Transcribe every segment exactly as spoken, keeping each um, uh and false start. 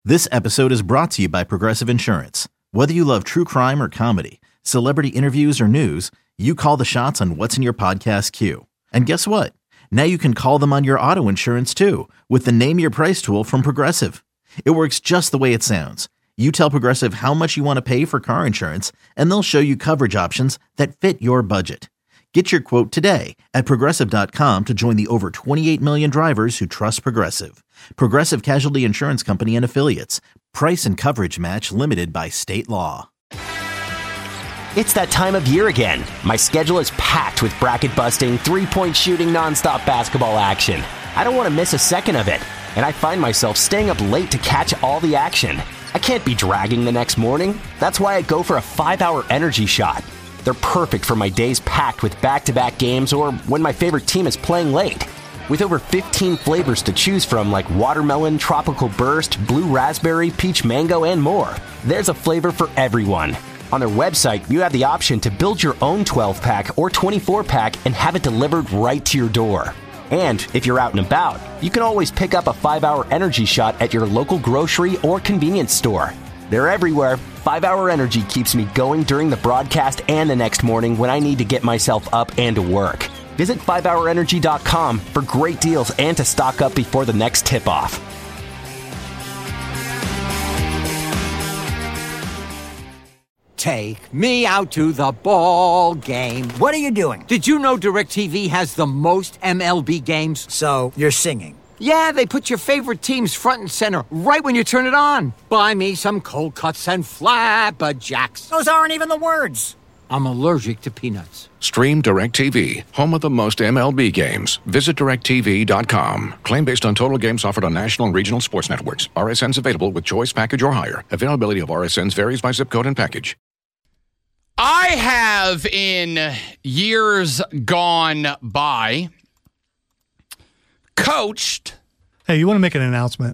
This episode is brought to you by Progressive Insurance. Whether you love true crime or comedy, celebrity interviews or news, you call the shots on what's in your podcast queue. And guess what? Now you can call them on your auto insurance too with the Name Your Price tool from Progressive. It works just the way it sounds. You tell Progressive how much you want to pay for car insurance, and they'll show you coverage options that fit your budget. Get your quote today at Progressive dot com to join the over twenty-eight million drivers who trust Progressive. Progressive Casualty Insurance Company and Affiliates. Price and coverage match limited by state law. It's that time of year again. My schedule is packed with bracket-busting, three-point shooting, nonstop basketball action. I don't want to miss a second of it, and I find myself staying up late to catch all the action. I can't be dragging the next morning. That's why I go for a five-hour energy shot. They're perfect for my days packed with back-to-back games or when my favorite team is playing late. With over fifteen flavors to choose from like watermelon, tropical burst, blue raspberry, peach mango, and more, there's a flavor for everyone. On their website, you have the option to build your own twelve-pack or twenty-four-pack and have it delivered right to your door. And if you're out and about, you can always pick up a five-hour energy shot at your local grocery or convenience store. They're everywhere. five-hour Energy keeps me going during the broadcast and the next morning when I need to get myself up and to work. Visit five hour energy dot com for great deals and to stock up before the next tip-off. Take me out to the ball game. What are you doing? Did you know DirecTV has the most M L B games? So, you're singing. Yeah, they put your favorite teams front and center right when you turn it on. Buy me some cold cuts and flapjacks. Those aren't even the words. I'm allergic to peanuts. Stream DirecTV, home of the most M L B games. Visit direct T V dot com. Claim based on total games offered on national and regional sports networks. R S Ns available with choice package or higher. Availability of R S Ns varies by zip code and package. I have, in years gone by, coached. Hey, you want to make an announcement?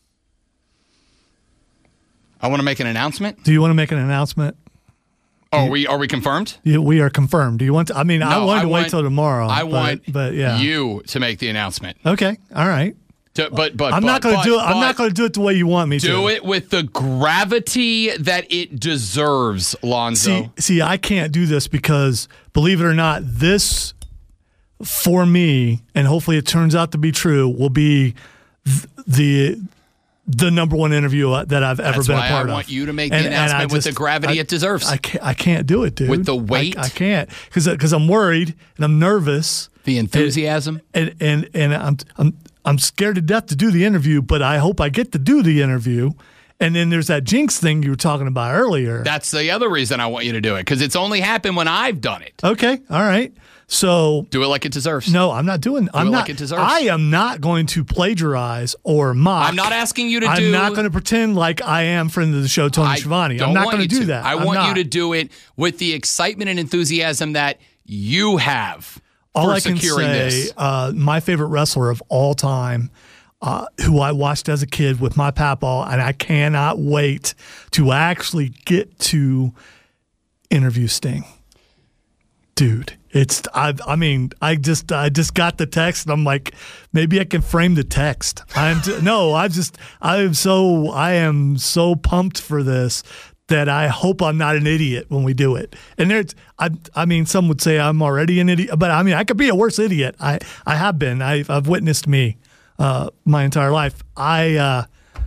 I want to make an announcement? Do you want to make an announcement? Oh, are we, are we confirmed? You, we are confirmed. Do you want to? I mean, no, I wanted I to want, wait till tomorrow. I but, want but, yeah. you to make the announcement. Okay. All right. To, but but I'm but, not going to do it. I'm but, not going to do it the way you want me do to. Do it with the gravity that it deserves, Lonzo. See, see, I can't do this because, believe it or not, this for me, and hopefully it turns out to be true, will be th- the the number one interview that I've ever That's been a why part of. I want you to make and, the announcement just, with the gravity I, it deserves. I can't, I can't do it, dude. With the weight? I, I can't because because I'm worried and I'm nervous. The enthusiasm, and and and, and I'm I'm I'm scared to death to do the interview, but I hope I get to do the interview. And then there's that jinx thing you were talking about earlier. That's the other reason I want you to do it, because it's only happened when I've done it. Okay, all right. So do it like it deserves. No, I'm not doing. Do I'm it not. Like it deserves. I am not going to plagiarize or mock. I'm not asking you to I'm do. I'm not going to pretend like I am friend of the show, Tony I Schiavone. Don't I'm not want going to you do to. that. I I'm want not. you to do it with the excitement and enthusiasm that you have. All for I can securing say, this. Uh, my favorite wrestler of all time, uh, who I watched as a kid with my papaw, and I cannot wait to actually get to interview Sting. Dude, it's I. I mean, I just I just got the text, and I'm like, maybe I can frame the text. I'm t- no, I just I am so I am so pumped for this that I hope I'm not an idiot when we do it. And there's, I, I mean, some would say I'm already an idiot, but I mean, I could be a worse idiot. I, I have been. I've, I've witnessed me uh, my entire life. I, uh,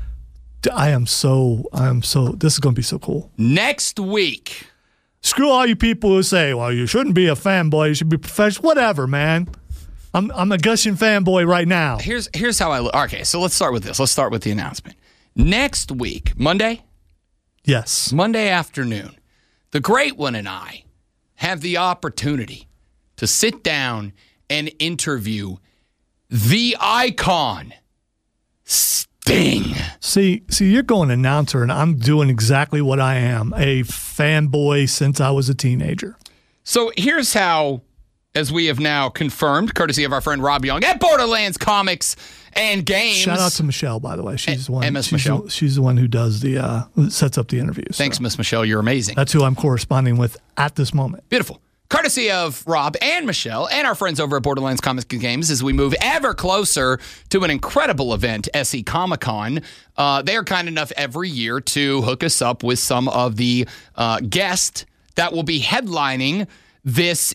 I am so, I'm so. This is going to be so cool. Next week. Screw all you people who say, well, you shouldn't be a fanboy, you should be professional. Whatever, man. I'm I'm a gushing fanboy right now. Here's here's how I look. Okay, so let's start with this. Let's start with the announcement. Next week, Monday? Yes. Monday afternoon, the Great One and I have the opportunity to sit down and interview the icon, Sting. See, see, you're going announcer, and I'm doing exactly what I am, a fanboy since I was a teenager. So here's how, as we have now confirmed, courtesy of our friend Rob Young at Borderlands Comics and Games. Shout out to Michelle, by the way. She's the one. M S she's Michelle. The, she's the one who does the uh, sets up the interviews. Thanks, so. Miss Michelle. You're amazing. That's who I'm corresponding with at this moment. Beautiful. courtesy of Rob and Michelle and our friends over at Borderlands Comics and Games as we move ever closer to an incredible event, S E Comic-Con. Uh, they are kind enough every year to hook us up with some of the uh, guests that will be headlining this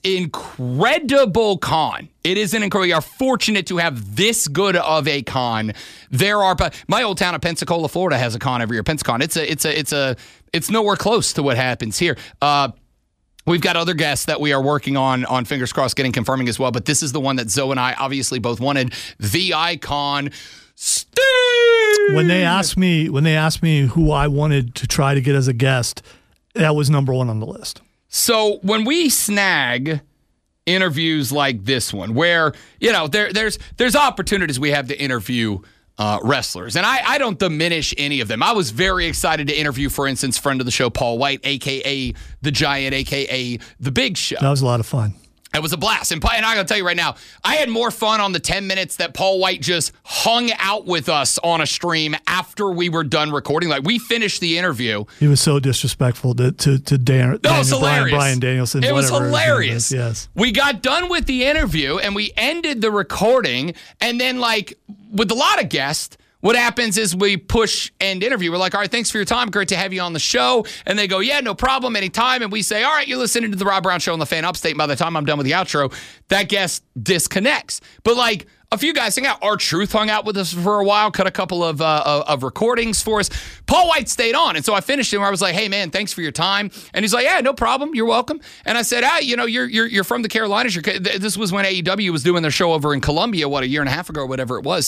incredible con. It is an incredible. We are fortunate to have this good of a con. There are, but my old town of Pensacola, Florida, has a con every year. Pensacon. It's a, it's a, it's a, it's nowhere close to what happens here. Uh, We've got other guests that we are working on, on fingers crossed, getting confirming as well. But this is the one that Zoe and I obviously both wanted. The Icon, Sting. When they asked me, when they asked me who I wanted to try to get as a guest, that was number one on the list. So when we snag interviews like this one, where you know there, there's there's opportunities we have to interview Uh, wrestlers. And I, I don't diminish any of them. I was very excited to interview, for instance, friend of the show, Paul White, a k a. The Giant, a k a. The Big Show. That was a lot of fun. It was a blast. And, and I'm going to tell you right now, I had more fun on the ten minutes that Paul White just hung out with us on a stream after we were done recording. Like, we finished the interview. He was so disrespectful to, to, to Dan, That was Daniel, hilarious. Brian, Brian Danielson. It was hilarious. It yes. We got done with the interview, and we ended the recording, and then, like, with a lot of guests, what happens is we push end interview. We're like, all right, thanks for your time. Great to have you on the show. And they go, yeah, no problem, anytime. And we say, all right, you're listening to the Rob Brown Show on the Fan Upstate. And by the time I'm done with the outro, that guest disconnects. But like a few guys hang out. R-Truth hung out with us for a while, cut a couple of uh, of recordings for us. Paul White stayed on. And so I finished him where I was like, hey, man, thanks for your time. And he's like, yeah, no problem. You're welcome. And I said, ah, you know, you're you're, you're from the Carolinas. You're, this was when A E W was doing their show over in Columbia, what, a year and a half ago or whatever it was.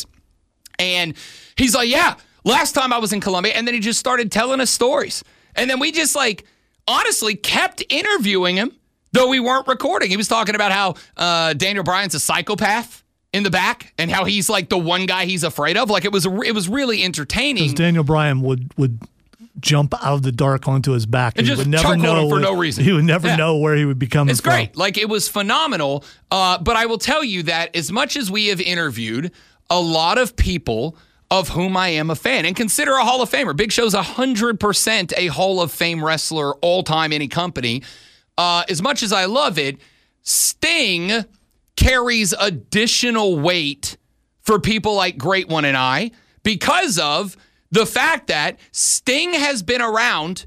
And he's like, yeah, last time I was in Columbia. And then he just started telling us stories. And then we just like, honestly, kept interviewing him, though we weren't recording. He was talking about how uh, Daniel Bryan's a psychopath in the back and how he's like the one guy he's afraid of. Like it was, it was really entertaining. Because Daniel Bryan would, would jump out of the dark onto his back. And he just would never choke know on him for where, no reason. He would never Yeah. know where he would be coming It's from. great. Like it was phenomenal. Uh, but I will tell you that as much as we have interviewed a lot of people of whom I am a fan and consider a Hall of Famer. Big Show's one hundred percent a Hall of Fame wrestler all time, any company. Uh, as much as I love it, Sting carries additional weight for people like Great One and I because of the fact that Sting has been around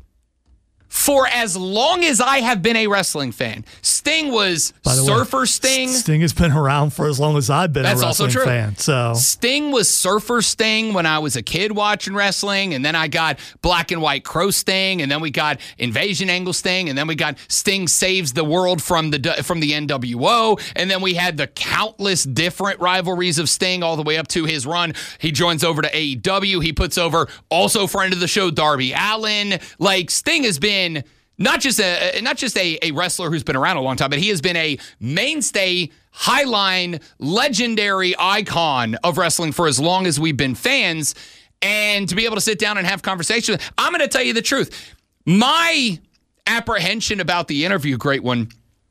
for as long as I have been a wrestling fan. Sting was By the Surfer way, Sting. Sting has been around for as long as I've been That's a also wrestling true. fan. So Sting was Surfer Sting when I was a kid watching wrestling, and then I got Black and White Crow Sting, and then we got Invasion Angle Sting, and then we got Sting Saves the World from the from the N W O, and then we had the countless different rivalries of Sting all the way up to his run. He joins over to A E W. He puts over also friend of the show Darby Allin. Like Sting has been not just a not just a, a wrestler who's been around a long time, but he has been a mainstay, highline, legendary icon of wrestling for as long as we've been fans. And to be able to sit down and have conversations, I'm going to tell you the truth. My apprehension about the interview, Great One,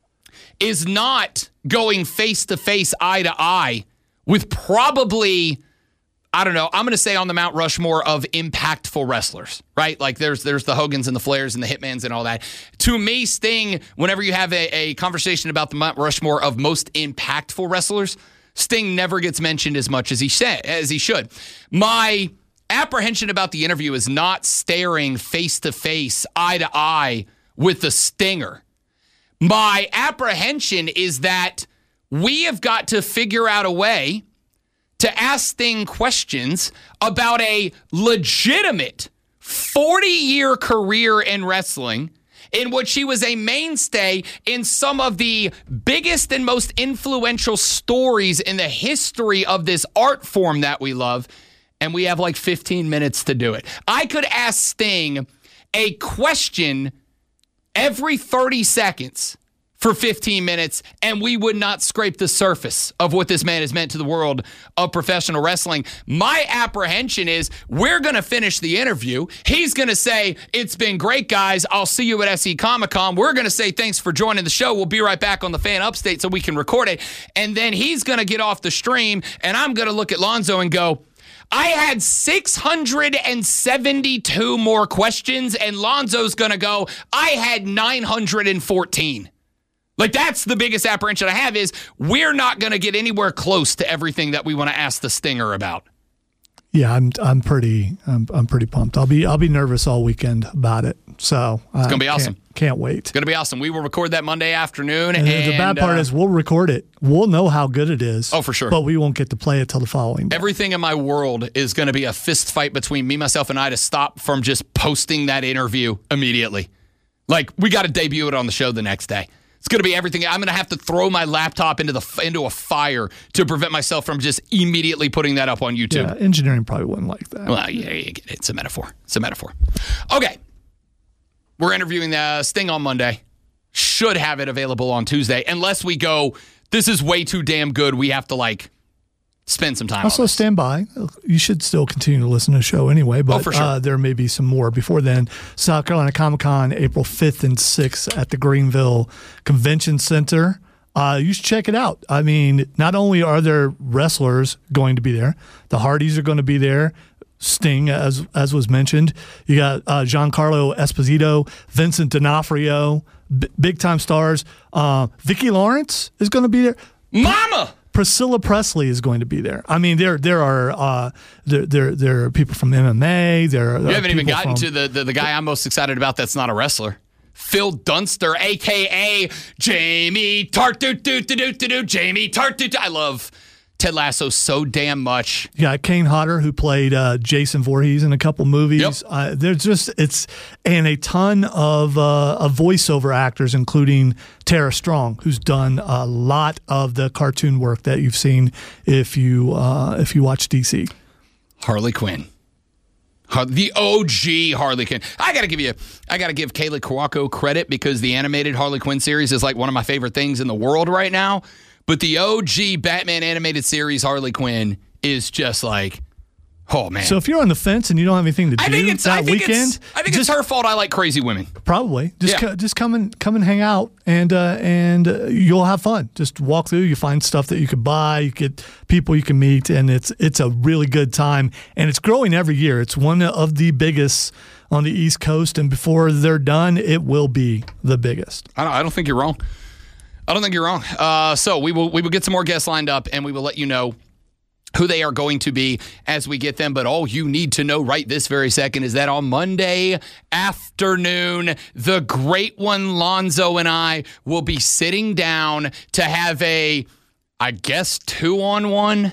is not going face to face, eye to eye with probably, I don't know, I'm going to say on the Mount Rushmore of impactful wrestlers, right? Like there's there's the Hogans and the Flairs and the Hitmans and all that. To me, Sting, whenever you have a, a conversation about the Mount Rushmore of most impactful wrestlers, Sting never gets mentioned as much as he said, as he should. My apprehension about the interview is not staring face to face, eye to eye with the Stinger. My apprehension is that we have got to figure out a way to ask Sting questions about a legitimate forty-year career in wrestling in which he was a mainstay in some of the biggest and most influential stories in the history of this art form that we love, and we have like fifteen minutes to do it. I could ask Sting a question every thirty seconds for fifteen minutes, and we would not scrape the surface of what this man has meant to the world of professional wrestling. My apprehension is we're going to finish the interview. He's going to say, it's been great, guys. I'll see you at S E Comic-Con. We're going to say thanks for joining the show. We'll be right back on the Fan Upstate so we can record it. And then he's going to get off the stream, and I'm going to look at Lonzo and go, I had six hundred seventy-two more questions, and Lonzo's going to go, I had nine hundred fourteen. Like, that's the biggest apprehension I have is we're not going to get anywhere close to everything that we want to ask the Stinger about. Yeah, I'm I'm pretty I'm I'm pretty pumped. I'll be I'll be nervous all weekend about it. So it's gonna be awesome. Can't, can't wait. It's gonna be awesome. We will record that Monday afternoon. And, and the bad part uh, is we'll record it. We'll know how good it is. Oh, for sure. But we won't get to play it till the following day. Everything in my world is going to be a fist fight between me, myself, and I to stop from just posting that interview immediately. Like, we got to debut it on the show the next day. It's going to be everything. I'm going to have to throw my laptop into the into a fire to prevent myself from just immediately putting that up on YouTube. Yeah, engineering probably wouldn't like that. Well, yeah, it's a metaphor. It's a metaphor. Okay. We're interviewing the Sting on Monday. Should have it available on Tuesday, unless we go, this is way too damn good. We have to, like, spend some time also on this. Stand by. You should still continue to listen to the show anyway, but oh, for sure. uh, there may be some more before then. South Carolina Comic-Con, April fifth and sixth at the Greenville Convention Center. Uh, you should check it out. I mean, not only are there wrestlers going to be there, the Hardys are going to be there. Sting, as as was mentioned. You got uh, Giancarlo Esposito, Vincent D'Onofrio, b- big-time stars. Uh, Vicki Lawrence is going to be there. Mama! Priscilla Presley is going to be there. I mean, there there are uh, there, there there are people from M M A. There, there you haven't even gotten from, to the, the the guy I'm most excited about. That's not a wrestler. Phil Dunster, a k a. Jamie Tart. Do do do do do. Jamie Tart. Do, do. I love Ted Lasso so damn much. Yeah, Kane Hodder, who played uh, Jason Voorhees in a couple movies. Yep. Uh, there's just it's and a ton of uh, of voiceover actors, including Tara Strong, who's done a lot of the cartoon work that you've seen if you uh, if you watch D C. Harley Quinn. The O G Harley Quinn. I gotta give you, I gotta give Kaylee Cuoco credit because the animated Harley Quinn series is like one of my favorite things in the world right now. But the O G Batman animated series Harley Quinn is just like, oh man. So if you're on the fence and you don't have anything to do I think it's, that I think weekend, it's, I think just, it's her fault. I like crazy women. Probably just Yeah. co- just come and come and hang out and uh, and uh, you'll have fun. Just walk through. You find stuff that you could buy. You get people you can meet, and it's it's a really good time. And it's growing every year. It's one of the biggest on the East Coast, and before they're done, it will be the biggest. I don't, I don't think you're wrong. I don't think you're wrong. Uh, so we will we will get some more guests lined up, and we will let you know who they are going to be as we get them. But all you need to know right this very second is that on Monday afternoon, the great one, Lonzo, and I will be sitting down to have a, I guess, two-on-one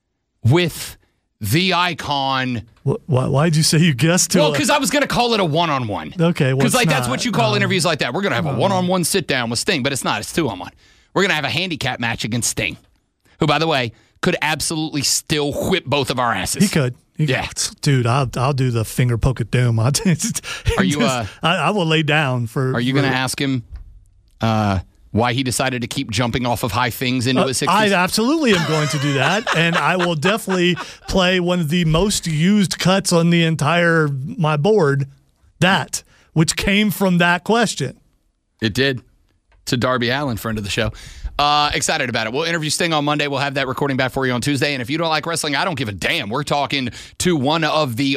with the Icon. Why, why'd you say you guessed to Well, it? because I was going to call it a one-on-one. Okay, well, Because like it's that's not. what you call No. interviews like that. We're going to have a one-on-one sit-down with Sting, but it's not. It's two-on-one. We're going to have a handicap match against Sting, who, by the way, could absolutely still whip both of our asses. He could. He Yeah. could. Dude, I'll I'll do the finger poke of doom. I'll just, Are you, uh, I, I will lay down for. Are you for- going to ask him uh, why he decided to keep jumping off of high things into Uh, his I sixties? absolutely am going to do that, and I will definitely play one of the most used cuts on the entire my board. That which came from that question. It did. To Darby Allen, friend of the show. Uh, excited about it. We'll interview Sting on Monday. We'll have that recording back for you on Tuesday. And if you don't like wrestling, I don't give a damn. We're talking to one of the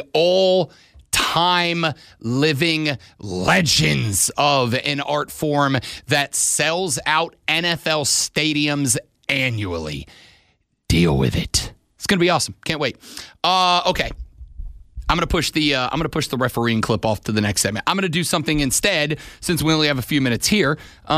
all-time living legends of an art form that sells out N F L stadiums annually. Deal with it. It's going to be awesome. Can't wait. Uh, okay. I'm gonna push the uh, I'm gonna push the refereeing clip off to the next segment. I'm gonna do something instead, since we only have a few minutes here.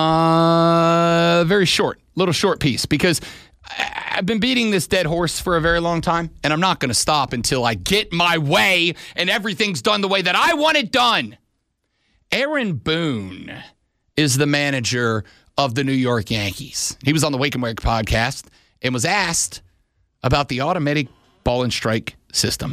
Uh, very short, little short piece, because I- I've been beating this dead horse for a very long time, and I'm not gonna stop until I get my way and everything's done the way that I want it done. Aaron Boone is the manager of the New York Yankees. He was on the Wake and Wake podcast and was asked about the automatic ball and strike system.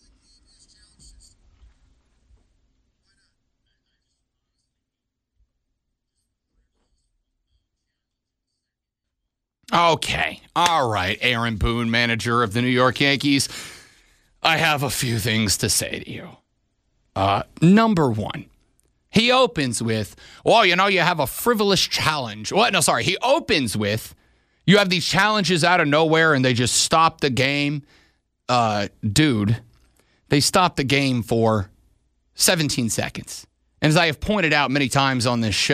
Okay. All right, Aaron Boone, manager of the New York Yankees. I have a few things to say to you. Uh, number one, he opens with, well, you know, you have a frivolous challenge. What? No, sorry. He opens with, you have these challenges out of nowhere and they just stop the game. Uh, dude, they stopped the game for seventeen seconds. And as I have pointed out many times on this show,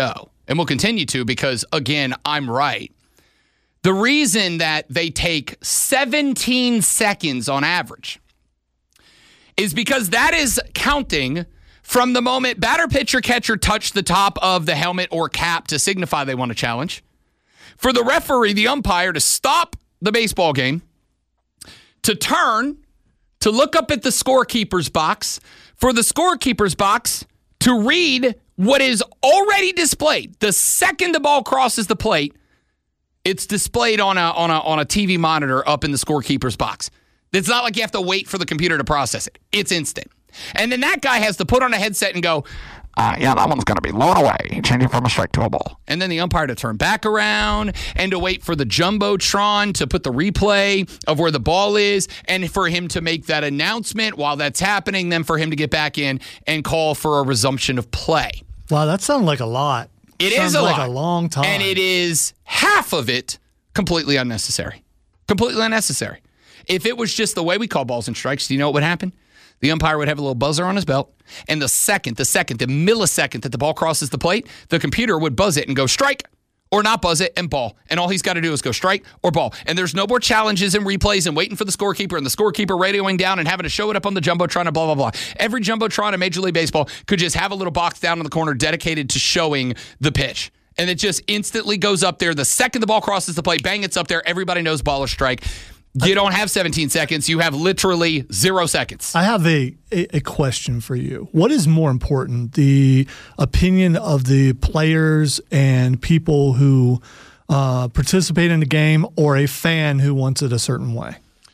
and we'll continue to because, again, I'm right. The reason that they take seventeen seconds on average is because that is counting from the moment batter, pitcher, catcher touch the top of the helmet or cap to signify they want to challenge, for the referee, the umpire, to stop the baseball game, to turn, to look up at the scorekeeper's box, for the scorekeeper's box to read what is already displayed. The second the ball crosses the plate, it's displayed on a on a on a T V monitor up in the scorekeeper's box. It's not like you have to wait for the computer to process it. It's instant. And then that guy has to put on a headset and go, uh, yeah, that one's going to be low and away, changing from a strike to a ball. And then the umpire to turn back around and to wait for the Jumbotron to put the replay of where the ball is and for him to make that announcement while that's happening, then for him to get back in and call for a resumption of play. Wow, that sounds like a lot. It Sounds is a like lot. a long time. And it is half of it completely unnecessary. Completely unnecessary. If it was just the way we call balls and strikes, do you know what would happen? The umpire would have a little buzzer on his belt, and the second, the second, the millisecond that the ball crosses the plate, the computer would buzz it and go strike or not buzz it and ball. And all he's got to do is go strike or ball. And there's no more challenges and replays and waiting for the scorekeeper and the scorekeeper radioing down and having to show it up on the Jumbotron and blah, blah, blah. Every Jumbotron in Major League Baseball could just have a little box down in the corner dedicated to showing the pitch. And it just instantly goes up there. The second the ball crosses the plate, bang, it's up there. Everybody knows ball or strike. You don't have seventeen seconds. You have literally zero seconds. I have a, a, a question for you. What is more important, the opinion of the players and people who uh, participate in the game or a fan who wants it a certain way?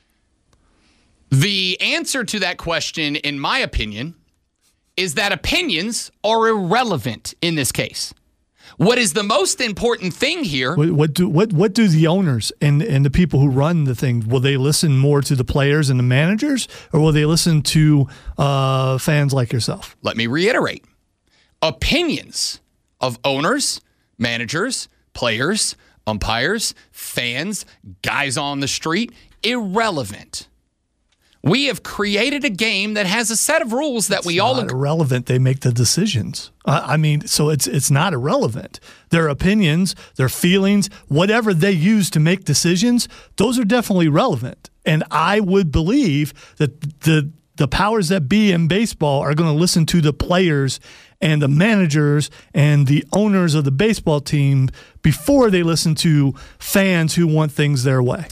The answer to that question, in my opinion, is that opinions are irrelevant in this case. What is the most important thing here? What, what do what what do the owners and, and the people who run the thing, will they listen more to the players and the managers, or will they listen to uh, fans like yourself? Let me reiterate. Opinions of owners, managers, players, umpires, fans, guys on the street, irrelevant. We have created a game that has a set of rules that it's we all not agree. Irrelevant. They make the decisions. Uh, I mean, so it's it's not irrelevant. Their opinions, their feelings, whatever they use to make decisions, those are definitely relevant. And I would believe that the the powers that be in baseball are going to listen to the players and the managers and the owners of the baseball team before they listen to fans who want things their way.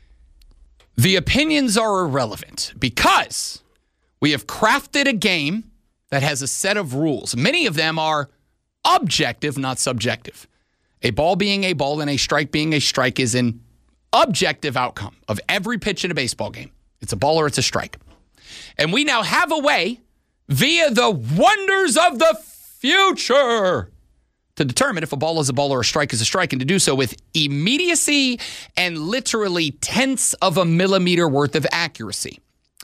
The opinions are irrelevant because we have crafted a game that has a set of rules. Many of them are objective, not subjective. A ball being a ball and a strike being a strike is an objective outcome of every pitch in a baseball game. It's a ball or it's a strike. And we now have a way, via the wonders of the future, to determine if a ball is a ball or a strike is a strike, and to do so with immediacy and literally tenths of a millimeter worth of accuracy.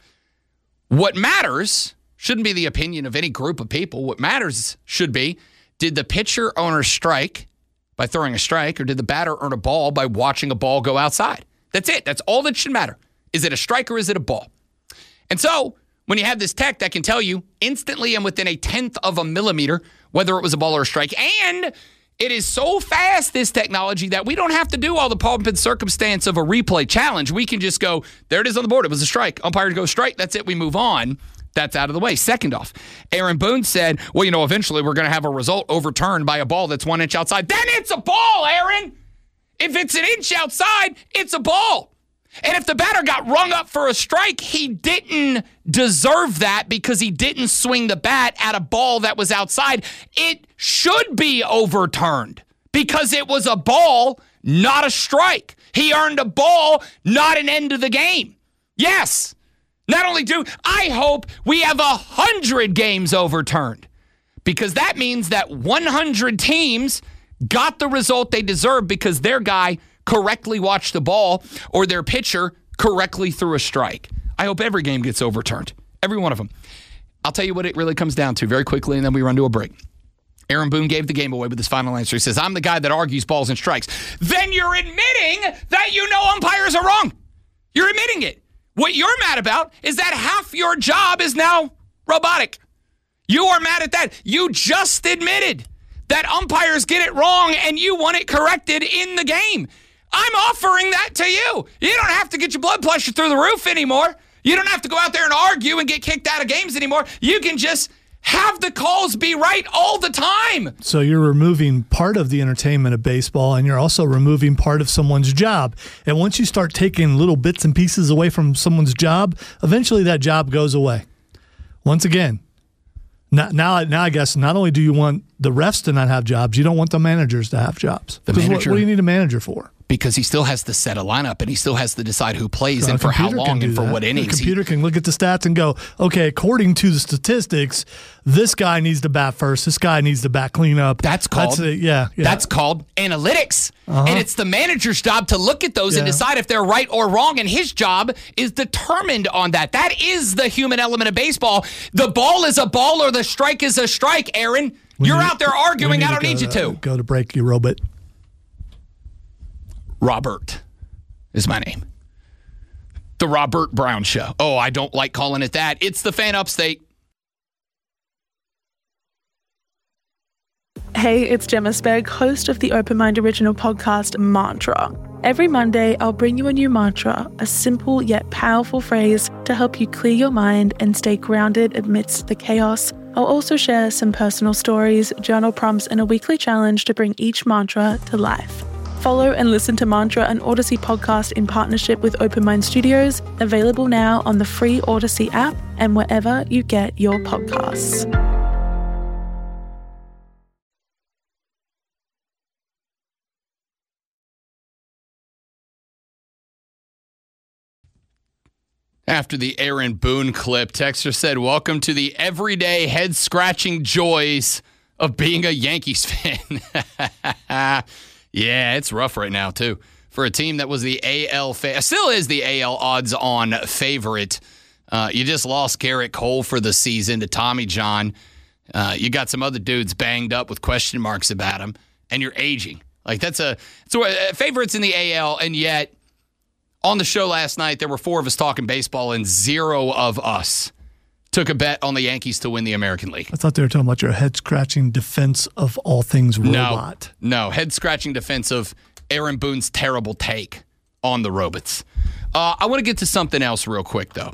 What matters shouldn't be the opinion of any group of people. What matters should be, did the pitcher earn a strike by throwing a strike, or did the batter earn a ball by watching a ball go outside? That's it. That's all that should matter. Is it a strike or is it a ball? And so when you have this tech that can tell you instantly and within a tenth of a millimeter whether it was a ball or a strike, and it is so fast, this technology, that we don't have to do all the pomp and circumstance of a replay challenge. We can just go, there it is on the board. It was a strike. Umpire goes strike. That's it. We move on. That's out of the way. Second off, Aaron Boone said, well, you know, eventually we're going to have a result overturned by a ball that's one inch outside. Then it's a ball, Aaron. If it's an inch outside, it's a ball. And if the batter got rung up for a strike, he didn't deserve that because he didn't swing the bat at a ball that was outside. It should be overturned because it was a ball, not a strike. He earned a ball, not an end of the game. Yes. Not only do, I hope we have a hundred games overturned, because that means that one hundred teams got the result they deserved because their guy correctly watched the ball or their pitcher correctly threw a strike. I hope every game gets overturned. Every one of them. I'll tell you what it really comes down to very quickly, and then we run to a break. Aaron Boone gave the game away with his final answer. He says, I'm the guy that argues balls and strikes. Then you're admitting that you know umpires are wrong. You're admitting it. What you're mad about is that half your job is now robotic. You are mad at that. You just admitted that umpires get it wrong and you want it corrected in the game. I'm offering that to you. You don't have to get your blood pressure through the roof anymore. You don't have to go out there and argue and get kicked out of games anymore. You can just have the calls be right all the time. So you're removing part of the entertainment of baseball, and you're also removing part of someone's job. And once you start taking little bits and pieces away from someone's job, eventually that job goes away. Once again, now, now, now I guess not only do you want the refs to not have jobs, you don't want the managers to have jobs. The Because what, manager- what do you need a manager for? Because he still has to set a lineup and he still has to decide who plays So and a for how computer can long do and for that. what innings. The computer can look at the stats and go, okay, according to the statistics, this guy needs to bat first. This guy needs to bat cleanup. That's called That's a, yeah, yeah. That's called analytics. Uh-huh. And it's the manager's job to look at those and Yeah. decide if they're right or wrong. And his job is determined on that. That is the human element of baseball. The ball is a ball or the strike is a strike, Aaron. We You're need- out there we arguing. I to don't go need you to. Go to break, you robot. Robert is my name. The Robert Brown Show. Oh, I don't like calling it that. It's the Fan Upstate. Hey, it's Gemma Spegg, host of the Open Mind original podcast, Mantra. Every Monday, I'll bring you a new mantra, a simple yet powerful phrase to help you clear your mind and stay grounded amidst the chaos. I'll also share some personal stories, journal prompts, and a weekly challenge to bring each mantra to life. Follow and listen to Mantra, an Odyssey podcast in partnership with Open Mind Studios, available now on the free Odyssey app and wherever you get your podcasts. After the Aaron Boone clip, Texter said, welcome to the everyday head-scratching joys of being a Yankees fan. Yeah, it's rough right now, too. For a team that was the A L, fa- still is the A L odds-on favorite. Uh, you just lost Garrett Cole for the season to Tommy John. Uh, you got some other dudes banged up with question marks about him, and you're aging. Like, that's a, so uh, favorites in the A L, and yet on the show last night, there were four of us talking baseball, and zero of us took a bet on the Yankees to win the American League. I thought they were talking about your head-scratching defense of all things robot. No, no. Head-scratching defense of Aaron Boone's terrible take on the Robots. Uh, I want to get to something else real quick, though.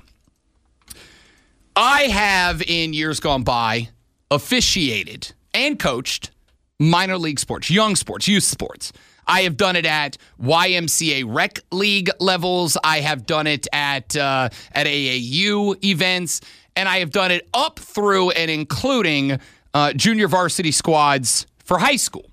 I have, in years gone by, officiated and coached minor league sports, young sports, youth sports. I have done it at Y M C A rec league levels. I have done it at uh, at A A U events, and I have done it up through and including uh, junior varsity squads for high school.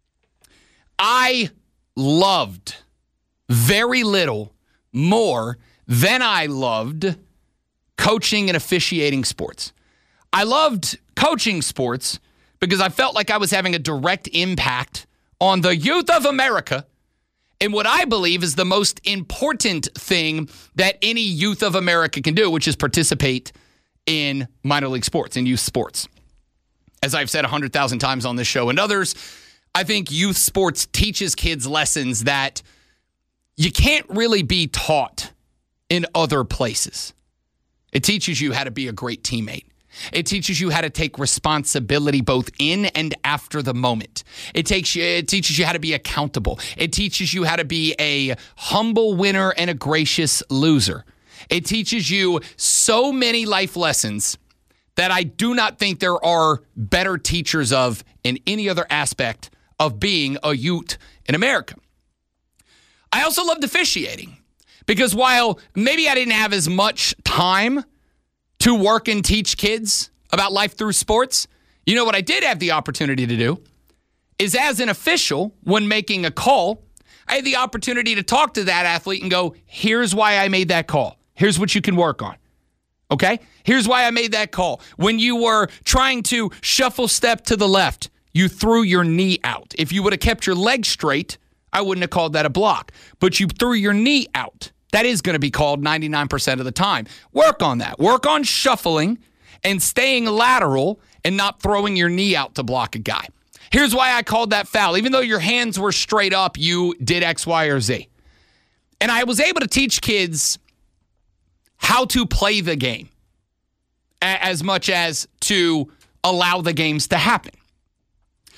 I loved very little more than I loved coaching and officiating sports. I loved coaching sports because I felt like I was having a direct impact on the youth of America and what I believe is the most important thing that any youth of America can do, which is participate in minor league sports and youth sports. As I've said a hundred thousand times on this show and others, I think youth sports teaches kids lessons that you can't really be taught in other places. It teaches you how to be a great teammate. It teaches you how to take responsibility both in and after the moment. It takes you, it teaches you how to be accountable. It teaches you how to be a humble winner and a gracious loser. It teaches you so many life lessons that I do not think there are better teachers of in any other aspect of being a youth in America. I also loved officiating because while maybe I didn't have as much time to work and teach kids about life through sports, you know what I did have the opportunity to do is as an official, when making a call, I had the opportunity to talk to that athlete and go, here's why I made that call. Here's what you can work on. Okay? Here's why I made that call. When you were trying to shuffle step to the left, you threw your knee out. If you would have kept your leg straight, I wouldn't have called that a block. But you threw your knee out. That is going to be called ninety-nine percent of the time. Work on that. Work on shuffling and staying lateral and not throwing your knee out to block a guy. Here's why I called that foul. Even though your hands were straight up, you did X, Y, or Z. And I was able to teach kids how to play the game as much as to allow the games to happen.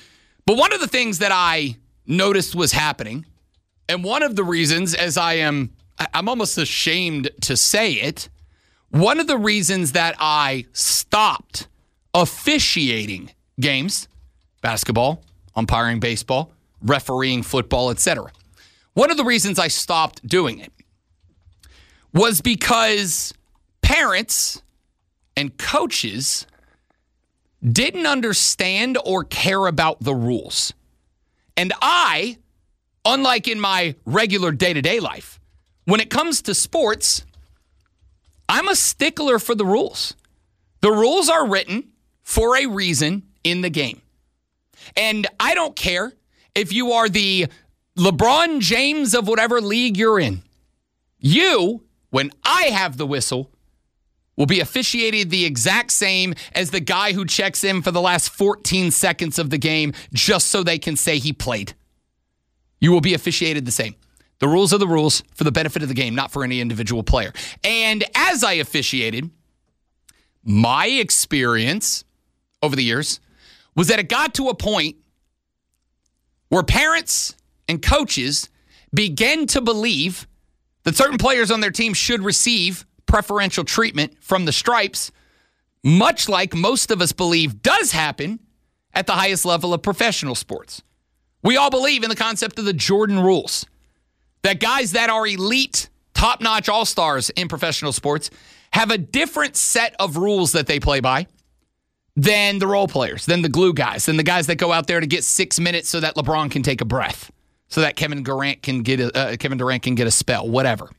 But one of the things that I noticed was happening, and one of the reasons, as I am, I'm almost ashamed to say it, one of the reasons that I stopped officiating games, basketball, umpiring baseball, refereeing football, et cetera. One of the reasons I stopped doing it was because parents and coaches didn't understand or care about the rules. And I, unlike in my regular day-to-day life, when it comes to sports, I'm a stickler for the rules. The rules are written for a reason in the game. And I don't care if you are the LeBron James of whatever league you're in. You, when I have the whistle, will be officiated the exact same as the guy who checks in for the last fourteen seconds of the game just so they can say he played. You will be officiated the same. The rules are the rules for the benefit of the game, not for any individual player. And as I officiated, my experience over the years was that it got to a point where parents and coaches began to believe that certain players on their team should receive preferential treatment from the stripes, much like most of us believe does happen at the highest level of professional sports. We all believe in the concept of the Jordan rules, that guys that are elite, top-notch all-stars in professional sports have a different set of rules that they play by than the role players, than the glue guys, than the guys that go out there to get six minutes so that LeBron can take a breath, so that Kevin Durant can get a, uh, Kevin Durant can get a spell, whatever.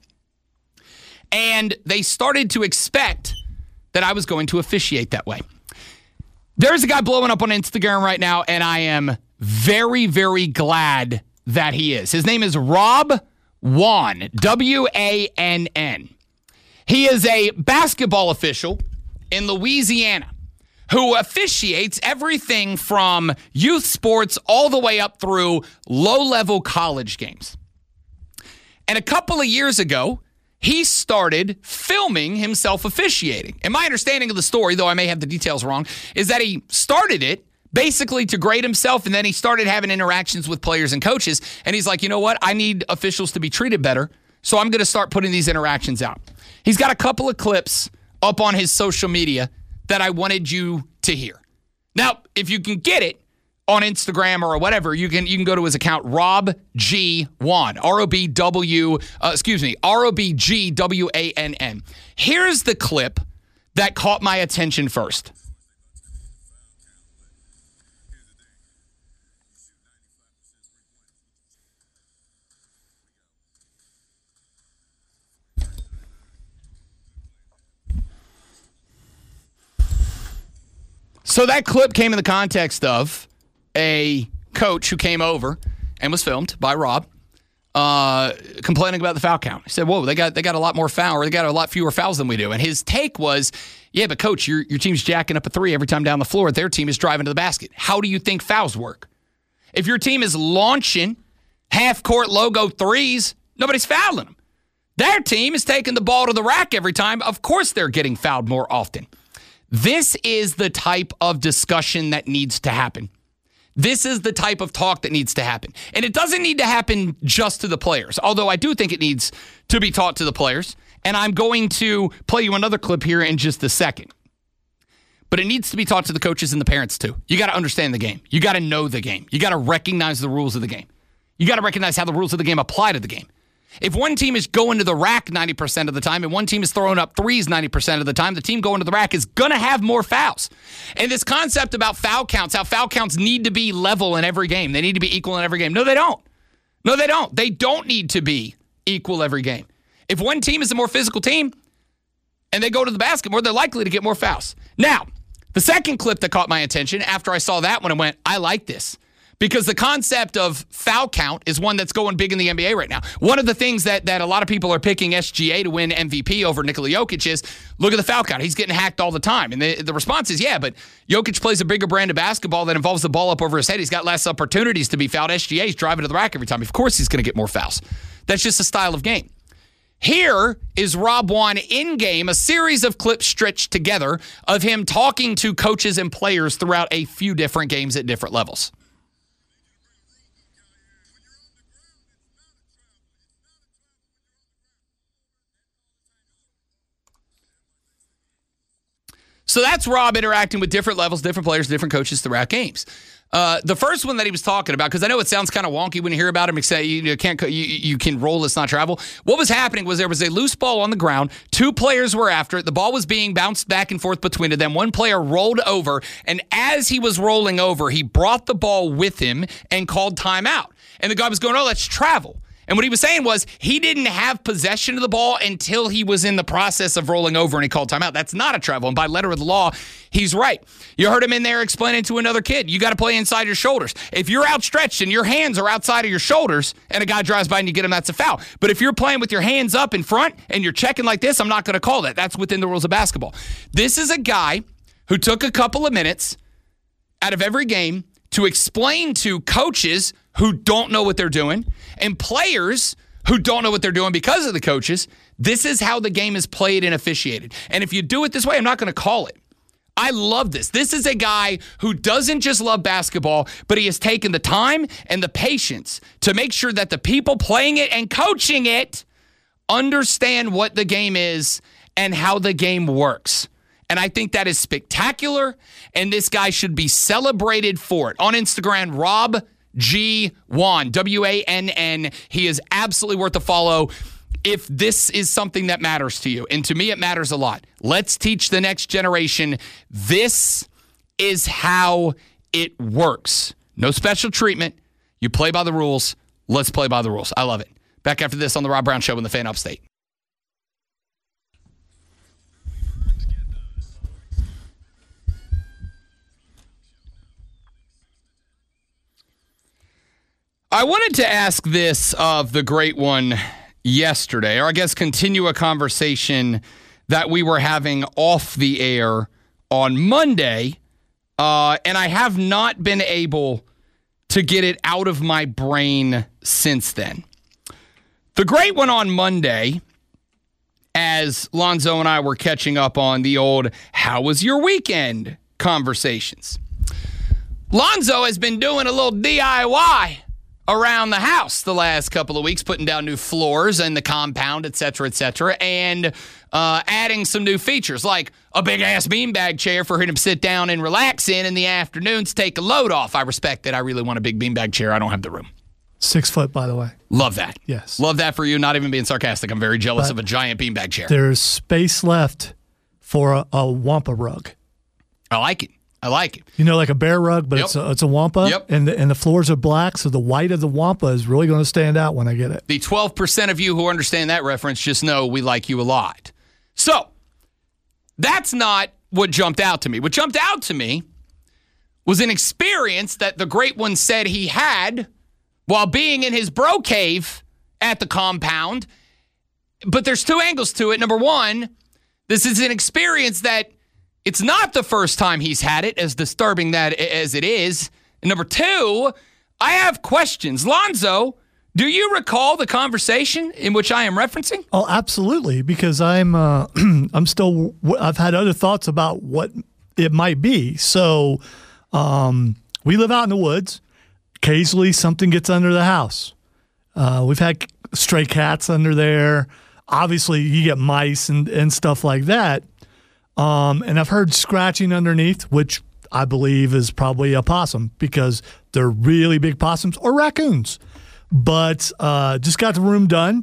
And they started to expect that I was going to officiate that way. There's a guy blowing up on Instagram right now, and I am very, very glad that he is. His name is Rob Wann, W A N N. He is a basketball official in Louisiana who officiates everything from youth sports all the way up through low-level college games. And a couple of years ago, he started filming himself officiating. And my understanding of the story, though I may have the details wrong, is that he started it basically to grade himself, and then he started having interactions with players and coaches. And he's like, you know what? I need officials to be treated better, so I'm going to start putting these interactions out. He's got a couple of clips up on his social media that I wanted you to hear. Now, if you can get it on Instagram or whatever, you can you can go to his account, Rob G. Wann, R O B W, uh, excuse me, R O B G W A N N. Here's the clip that caught my attention first. So that clip came in the context of a coach who came over and was filmed by Rob uh, complaining about the foul count. He said, whoa, they got they got a lot more foul, or they got a lot fewer fouls than we do. And his take was, yeah, but coach, your, your team's jacking up a three every time down the floor. Their team is driving to the basket. How do you think fouls work? If your team is launching half-court logo threes, nobody's fouling them. Their team is taking the ball to the rack every time. Of course they're getting fouled more often. This is the type of discussion that needs to happen. This is the type of talk that needs to happen. And it doesn't need to happen just to the players, although I do think it needs to be taught to the players. And I'm going to play you another clip here in just a second. But it needs to be taught to the coaches and the parents too. You got to understand the game. You got to know the game. You got to recognize the rules of the game. You got to recognize how the rules of the game apply to the game. If one team is going to the rack ninety percent of the time and one team is throwing up threes ninety percent of the time, the team going to the rack is going to have more fouls. And this concept about foul counts, how foul counts need to be level in every game. They need to be equal in every game. No, they don't. No, they don't. They don't need to be equal every game. If one team is a more physical team and they go to the basket more, they're likely to get more fouls. Now, the second clip that caught my attention after I saw that one, I went, I like this. Because the concept of foul count is one that's going big in the N B A right now. One of the things that, that a lot of people are picking S G A to win M V P over Nikola Jokic is, look at the foul count. He's getting hacked all the time. And the, the response is, yeah, but Jokic plays a bigger brand of basketball that involves the ball up over his head. He's got less opportunities to be fouled. S G A's driving to the rack every time. Of course he's going to get more fouls. That's just a style of game. Here is Rob Wann in-game, a series of clips stretched together of him talking to coaches and players throughout a few different games at different levels. So that's Rob interacting with different levels, different players, different coaches throughout games. Uh, the first one that he was talking about, because I know it sounds kind of wonky when you hear about him, except you, you can't you, you can roll, it's not travel. What was happening was there was a loose ball on the ground. Two players were after it. The ball was being bounced back and forth between them. One player rolled over, and as he was rolling over, he brought the ball with him and called timeout. And the guy was going, oh, let's travel. And what he was saying was he didn't have possession of the ball until he was in the process of rolling over and he called timeout. That's not a travel. And by letter of the law, he's right. You heard him in there explaining to another kid, you got to play inside your shoulders. If you're outstretched and your hands are outside of your shoulders and a guy drives by and you get him, that's a foul. But if you're playing with your hands up in front and you're checking like this, I'm not going to call that. That's within the rules of basketball. This is a guy who took a couple of minutes out of every game to explain to coaches who don't know what they're doing and players who don't know what they're doing because of the coaches, this is how the game is played and officiated. And if you do it this way, I'm not going to call it. I love this. This is a guy who doesn't just love basketball, but he has taken the time and the patience to make sure that the people playing it and coaching it understand what the game is and how the game works. And I think that is spectacular, and this guy should be celebrated for it. On Instagram, Rob G. Wann, W A N N. He is absolutely worth a follow if this is something that matters to you. And to me, it matters a lot. Let's teach the next generation this is how it works. No special treatment. You play by the rules. Let's play by the rules. I love it. Back after this on the Rob Brown Show in the Fan Upstate. I wanted to ask this of the great one yesterday, or I guess continue a conversation that we were having off the air on Monday, uh, and I have not been able to get it out of my brain since then. The great one on Monday, as Lonzo and I were catching up on the old "How was your weekend?" conversations. Lonzo has been doing a little D I Y around the house the last couple of weeks, putting down new floors in the compound, et cetera, et cetera, and uh, adding some new features, like a big-ass beanbag chair for him to sit down and relax in in the afternoons, take a load off. I respect that. I really want a big beanbag chair. I don't have the room. Six foot, by the way. Love that. Yes. Love that for you, not even being sarcastic. I'm very jealous But of a giant beanbag chair. There's space left for a, a Wampa rug. I like it. I like it. You know, like a bear rug, but Yep. it's a, it's a Wampa. Yep. And the, and the floors are black, so the white of the Wampa is really going to stand out when I get it. The twelve percent of you who understand that reference just know we like you a lot. So, that's not what jumped out to me. What jumped out to me was an experience that the great one said he had while being in his bro cave at the compound. But there's two angles to it. Number one, this is an experience that it's not the first time he's had it, as disturbing that as it is. And number two, I have questions. Lonzo, do you recall the conversation in which I am referencing? Oh, absolutely, because I'm uh, I'm still I've had other thoughts about what it might be. So, um, we live out in the woods. Occasionally, something gets under the house. Uh, we've had stray cats under there. Obviously, you get mice and, and stuff like that. Um, and I've heard scratching underneath, which I believe is probably a possum because they're really big possums or raccoons. But uh, just got the room done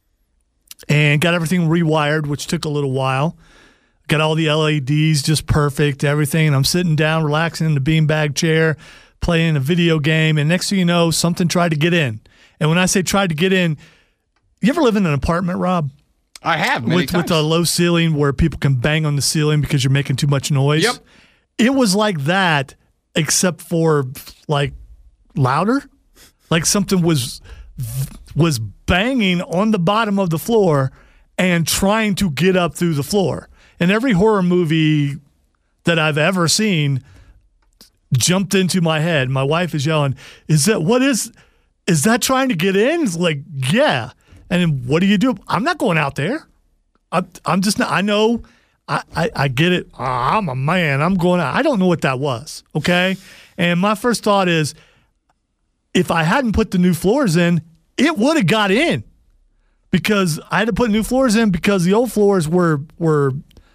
and got everything rewired, which took a little while. Got all the L E Ds just perfect, everything. And I'm sitting down, relaxing in the beanbag chair, playing a video game. And next thing you know, something tried to get in. And when I say tried to get in, you ever live in an apartment, Rob? I have, many with, times. with a low ceiling where people can bang on the ceiling because you're making too much noise. Yep. It was like that, except for like louder. Like something was was banging on the bottom of the floor and trying to get up through the floor. And every horror movie that I've ever seen jumped into my head. My wife is yelling, "Is that what is is that trying to get in?" It's like, yeah. And then what do you do? I'm not going out there. I'm, I'm just not. I know. I, I, I get it. Oh, I'm a man. I'm going out. I don't know what that was. Okay. And my first thought is, if I hadn't put the new floors in, it would have got in, because I had to put new floors in because the old floors were were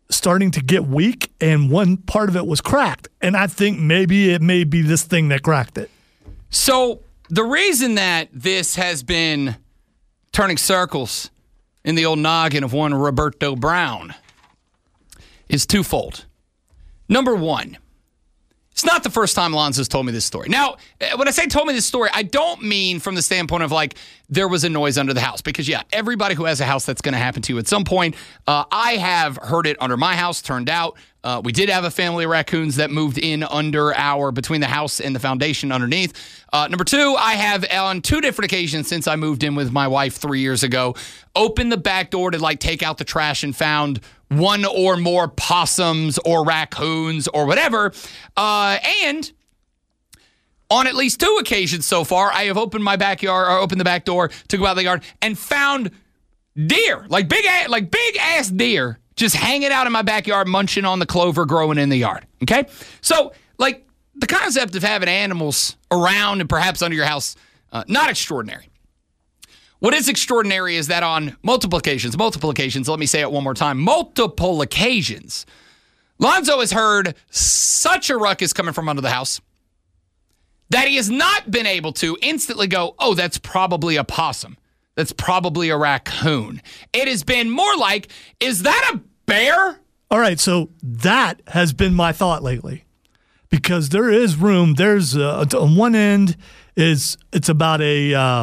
starting to get weak, and one part of it was cracked. And I think maybe it may be this thing that cracked it. So the reason that this has been turning circles in the old noggin of one Roberto Brown is twofold. Number one, it's not the first time Lonzo's told me this story. Now, when I say told me this story, I don't mean from the standpoint of like there was a noise under the house. Because, yeah, everybody who has a house, that's going to happen to you at some point. Uh, I have heard it under my house. Turned out uh, we did have a family of raccoons that moved in under our, between the house and the foundation underneath. Uh, number two, I have on two different occasions since I moved in with my wife three years ago, opened the back door to like take out the trash and found one or more possums or raccoons or whatever. Uh, and on at least two occasions so far, I have opened my backyard or opened the back door to go out in the yard and found deer, like big, like big ass deer, just hanging out in my backyard, munching on the clover growing in the yard. Okay. So like the concept of having animals around and perhaps under your house, uh, not extraordinary. What is extraordinary is that on multiple occasions, multiple occasions, let me say it one more time, multiple occasions, Lonzo has heard such a ruckus coming from under the house that he has not been able to instantly go, oh, that's probably a possum. That's probably a raccoon. It has been more like, is that a bear? All right, so that has been my thought lately. Because there is room. There's uh, on one end is it's about a... Uh,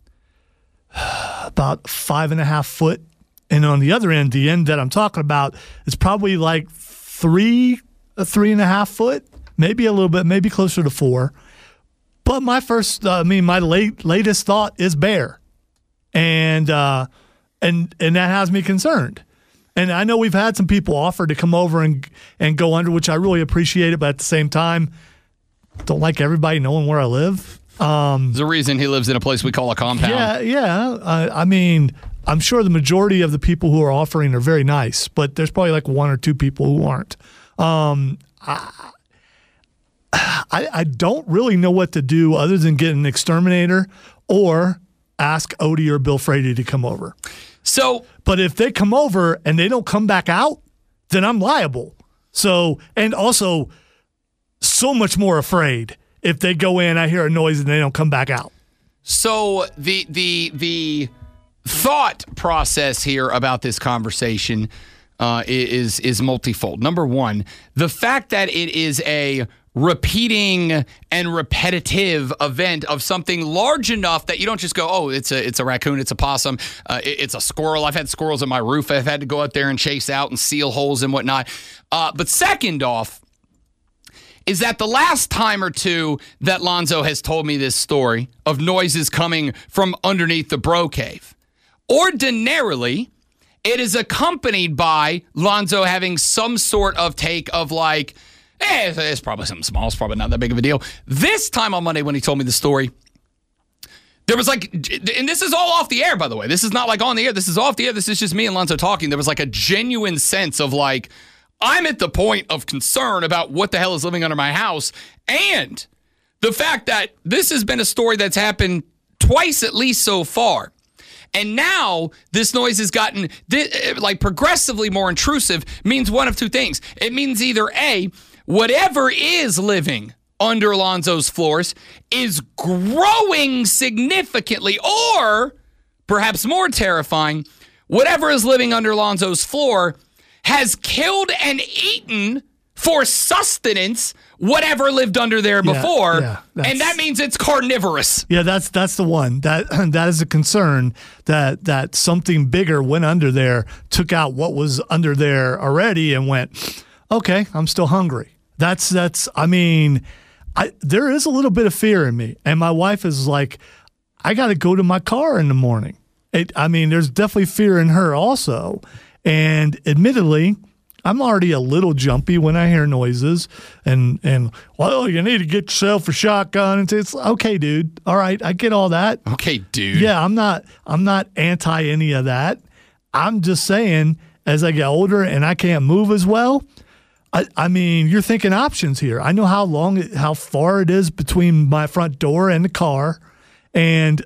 about five and a half foot. And on the other end, the end that I'm talking about, is probably like three, a three and a half foot, maybe a little bit, maybe closer to four. But my first, uh, I mean, my late latest thought is bear. And, uh, and, and that has me concerned. And I know we've had some people offer to come over and, and go under, which I really appreciate it. But at the same time, don't like everybody knowing where I live. Um, There's a reason he lives in a place we call a compound. Yeah, yeah. Uh, I mean, I'm sure the majority of the people who are offering are very nice, but there's probably like one or two people who aren't. Um, I, I, I don't really know what to do other than get an exterminator or ask Odie or Bill Frady to come over. So, but if they come over and they don't come back out, then I'm liable. So, and also so much more afraid. If they go in, I hear a noise, and they don't come back out. So the the the thought process here about this conversation uh, is is multifold. Number one, the fact that it is a repeating and repetitive event of something large enough that you don't just go, oh, it's a it's a raccoon, it's a possum, uh, it, it's a squirrel. I've had squirrels on my roof. I've had to go out there and chase out and seal holes and whatnot. Uh, but second off, is that the last time or two that Lonzo has told me this story of noises coming from underneath the bro cave, ordinarily, it is accompanied by Lonzo having some sort of take of like, eh, it's probably something small. It's probably not that big of a deal. This time on Monday when he told me the story, there was like, and this is all off the air, by the way. This is not like on the air. This is off the air. This is just me and Lonzo talking. There was like a genuine sense of like, I'm at the point of concern about what the hell is living under my house. And the fact that this has been a story that's happened twice at least so far. And now this noise has gotten like progressively more intrusive means one of two things. It means either A, whatever is living under Lonzo's floors is growing significantly, or perhaps more terrifying, whatever is living under Lonzo's floor has killed and eaten for sustenance whatever lived under there before, yeah, yeah, and that means it's carnivorous. Yeah, that's that's the one. That that is a concern that that something bigger went under there, took out what was under there already, and went, okay, I'm still hungry. That's that's. I mean, I there is a little bit of fear in me, and my wife is like, I got to go to my car in the morning. It, I mean, there's definitely fear in her also, and admittedly, I'm already a little jumpy when I hear noises, and and well, you need to get yourself a shotgun. And it's okay, dude. All right, I get all that. Okay, dude. Yeah, I'm not I'm not anti any of that. I'm just saying, as I get older and I can't move as well, I, I mean, you're thinking options here. I know how long, it, how far it is between my front door and the car, and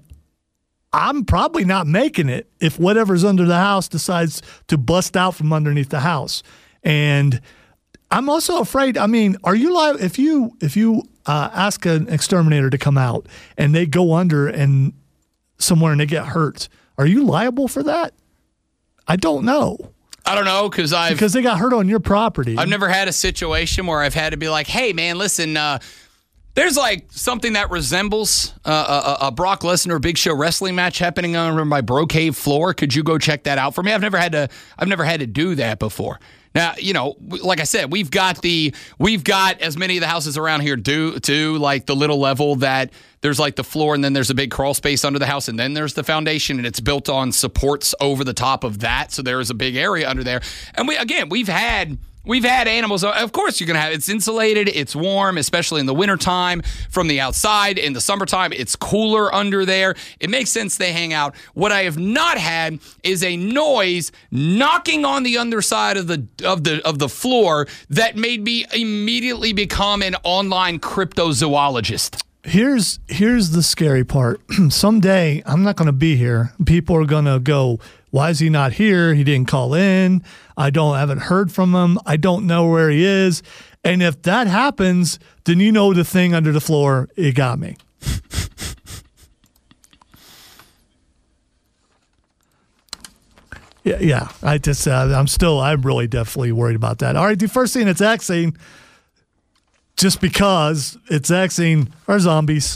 I'm probably not making it if whatever's under the house decides to bust out from underneath the house. And I'm also afraid, I mean, are you liable if you if you uh, ask an exterminator to come out and they go under and somewhere and they get hurt, are you liable for that? I don't know. I don't know because I've because they got hurt on your property. I've never had a situation where I've had to be like, hey man, listen, uh, there's like something that resembles uh, a, a Brock Lesnar Big Show wrestling match happening on my bro cave floor. Could you go check that out for me? I've never had to. I've never had to do that before. Now, you know, like I said, we've got the we've got as many of the houses around here do too, like the little level that there's like the floor and then there's a big crawl space under the house and then there's the foundation and it's built on supports over the top of that. So there is a big area under there. And we again, we've had We've had animals. Of course, you're going to have it's insulated. It's warm, especially in the wintertime from the outside. In the summertime, it's cooler under there. It makes sense they hang out. What I have not had is a noise knocking on the underside of the of the of the floor that made me immediately become an online cryptozoologist. Here's here's the scary part. Someday, I'm not going to be here. People are going to go, why is he not here? He didn't call in. I don't haven't heard from him. I don't know where he is. And if that happens, then you know the thing under the floor, it got me. yeah, yeah. I just, uh, I'm still, I'm really definitely worried about that. All right, the first thing that's Xing, just because it's Xing, are zombies.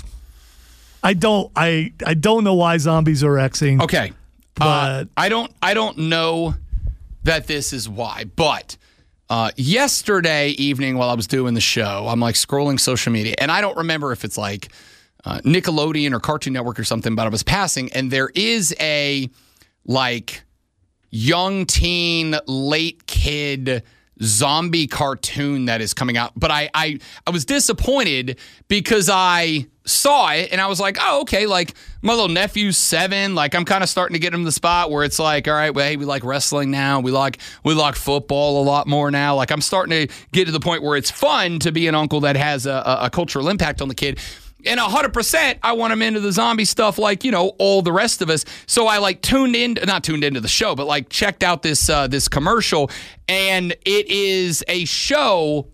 I don't, I, I don't know why zombies are Xing. Okay. But uh, I don't I don't know that this is why, but uh, yesterday evening while I was doing the show, I'm like scrolling social media, and I don't remember if it's like uh, Nickelodeon or Cartoon Network or something, but I was passing, and there is a like young teen, late kid zombie cartoon that is coming out. But I I, I was disappointed because I saw it and I was like, oh, okay, like my little nephew's seven. Like I'm kind of starting to get him the spot where it's like, all right, well, hey, we like wrestling now. We like we like football a lot more now. Like I'm starting to get to the point where it's fun to be an uncle that has a, a, a cultural impact on the kid. And one hundred percent, I want him into the zombie stuff like, you know, all the rest of us. So I, like, tuned in, not tuned into the show, but, like, checked out this uh, this commercial. And it is a show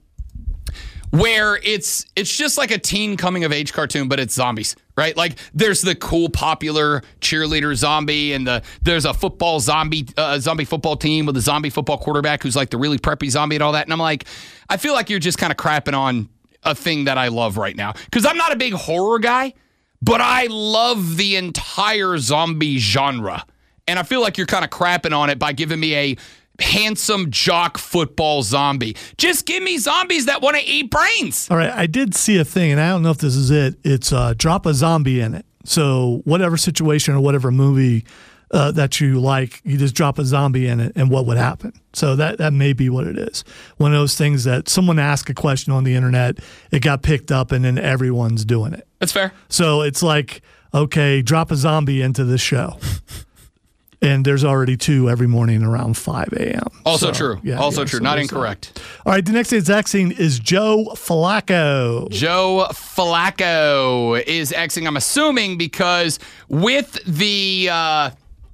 where it's it's just like a teen coming-of-age cartoon, but it's zombies, right? Like, there's the cool, popular cheerleader zombie, and the there's a football zombie, uh, zombie football team with a zombie football quarterback who's, like, the really preppy zombie and all that. And I'm like, I feel like you're just kind of crapping on a thing that I love right now. Because I'm not a big horror guy, but I love the entire zombie genre. And I feel like you're kind of crapping on it by giving me a handsome jock football zombie. Just give me zombies that want to eat brains. All right, I did see a thing, and I don't know if this is it. It's uh, drop a zombie in it. So whatever situation or whatever movie Uh, that you like, you just drop a zombie in it and what would happen. So that, that may be what it is. One of those things that someone asked a question on the internet, it got picked up, and then everyone's doing it. That's fair. So it's like, okay, drop a zombie into this show. And there's already two every morning around five a.m. Also so, true. Yeah, also yeah, true. so Not incorrect. That. All right, the next exact scene is Joe Flacco. Joe Flacco is Xing, I'm assuming, because with the... Uh,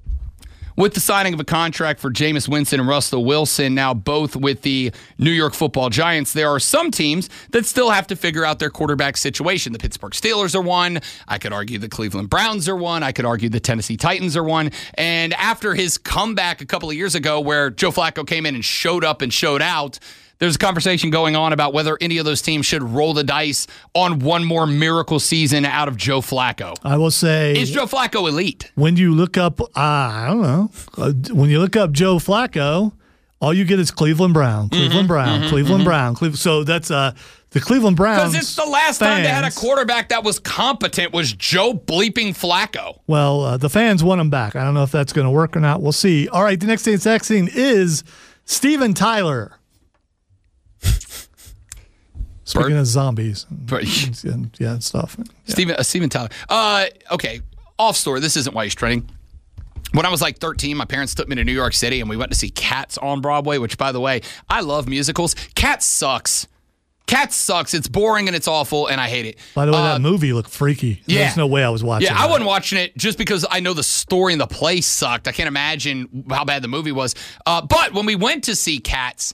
With the signing of a contract for Jameis Winston and Russell Wilson, now both with the New York Football Giants, there are some teams that still have to figure out their quarterback situation. The Pittsburgh Steelers are one. I could argue the Cleveland Browns are one. I could argue the Tennessee Titans are one. And after his comeback a couple of years ago where Joe Flacco came in and showed up and showed out, there's a conversation going on about whether any of those teams should roll the dice on one more miracle season out of Joe Flacco. I will say... Is Joe Flacco elite? When you look up, uh, I don't know, uh, when you look up Joe Flacco, all you get is Cleveland Brown, Cleveland mm-hmm, Brown, mm-hmm, Cleveland mm-hmm. Brown. Cleveland, so that's uh, the Cleveland Browns. Because it's the last fans, time they had a quarterback that was competent was Joe bleeping Flacco. Well, uh, the fans want him back. I don't know if that's going to work or not. We'll see. All right, the next thing it's Xing is Steven Tyler. Speaking Bird? of zombies, but, and, yeah, and stuff. Yeah. Steven, uh, Steven Tyler. Uh, okay, off story. This isn't why he's trending. When I was like thirteen, my parents took me to New York City, and we went to see Cats on Broadway, which, by the way, I love musicals. Cats sucks. Cats sucks. It's boring, and it's awful, and I hate it. By the way, uh, that movie looked freaky. Yeah. There's no way I was watching Yeah, that. I wasn't watching it just because I know the story and the play sucked. I can't imagine how bad the movie was. Uh, but when we went to see Cats...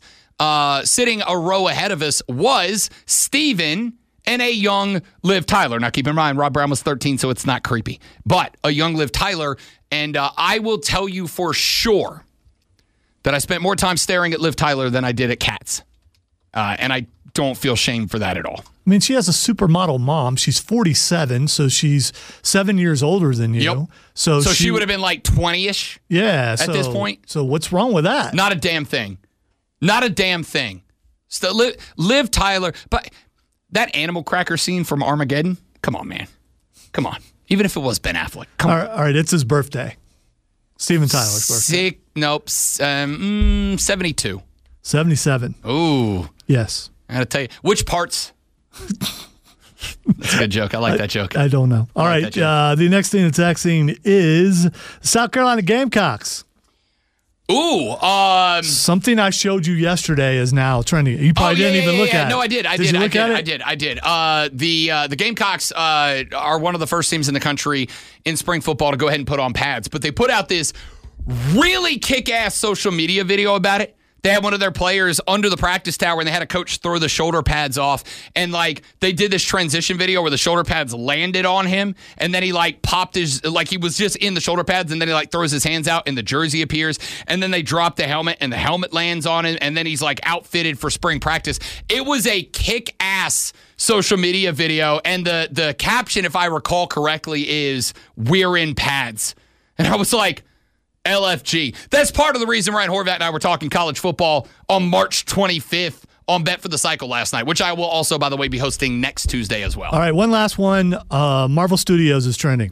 uh, sitting a row ahead of us was Steven and a young Liv Tyler. Now, keep in mind, Rob Brown was thirteen, so it's not creepy. But a young Liv Tyler, and uh, I will tell you for sure that I spent more time staring at Liv Tyler than I did at Cats. Uh, and I don't feel shame for that at all. I mean, she has a supermodel mom. She's forty-seven, so she's seven years older than you. Yep. So, so she, she would have been like twenty-ish yeah, at so, this point. So what's wrong with that? Not a damn thing. Not a damn thing. So Liv, Liv Tyler, but that animal cracker scene from Armageddon, come on, man. Come on. Even if it was Ben Affleck. Come all on. right, all right, it's his birthday. Steven Tyler's birthday. Sick, nope, um, mm, seventy-two. seventy-seven. Ooh. Yes. I gotta tell you, which parts? That's a good joke. I like that joke. I, I don't know. All like right. Uh, the next thing that's texting is South Carolina Gamecocks. Ooh. Um, Something I showed you yesterday is now trending. You probably oh, yeah, didn't yeah, even yeah, look yeah. at it. No, I did. I did. did. You I look did. at it? I did. I did. Uh, the uh, the Gamecocks uh, are one of the first teams in the country in spring football to go ahead and put on pads, but they put out this really kick-ass social media video about it. They had one of their players under the practice tower and they had a coach throw the shoulder pads off. And, like, they did this transition video where the shoulder pads landed on him. And then he, like, popped his, like, he was just in the shoulder pads. And then he, like, throws his hands out and the jersey appears. And then they drop the helmet and the helmet lands on him. And then he's, like, outfitted for spring practice. It was a kick-ass social media video. And the, the caption, if I recall correctly, is, "We're in pads." And I was like, L F G. That's part of the reason Ryan Horvat and I were talking college football on March twenty-fifth on Bet for the Cycle last night, which I will also, by the way, be hosting next Tuesday as well. All right, one last one. Uh, Marvel Studios is trending.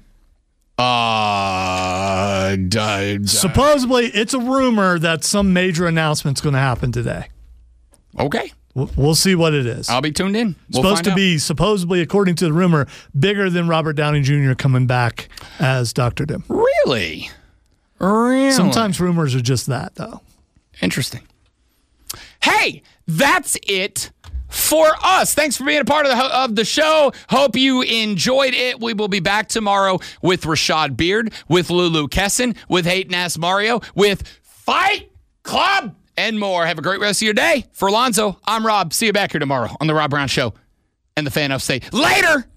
Uh, duh, duh. Supposedly, it's a rumor that some major announcement's going to happen today. Okay. We'll see what it is. I'll be tuned in. We'll supposed to out. be, supposedly, according to the rumor, bigger than Robert Downey Junior coming back as Doctor Doom. Really? Really? Sometimes rumors are just that, though. Interesting. Hey, that's it for us. Thanks for being a part of the, of the show. Hope you enjoyed it. We will be back tomorrow with Rashad Beard, with Lulu Kesson, with Hayden Ass Mario, with Fight Club, and more. Have a great rest of your day. For Alonzo, I'm Rob. See you back here tomorrow on The Rob Brown Show and the Fan Upstate. Later!